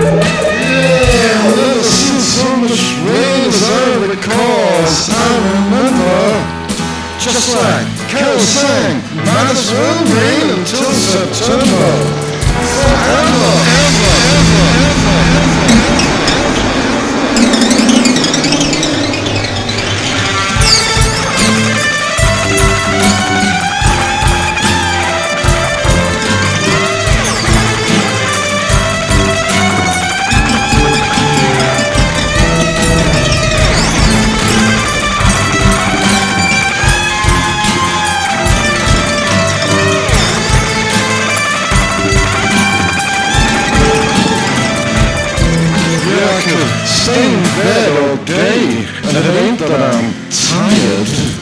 Yeah, I've never seen so much rain as I recall. I remember, just like Carol sang, might as well rain until September. Forever, ever, ever, ever, ever. Stay in bed all day, and it ain't that I'm tired.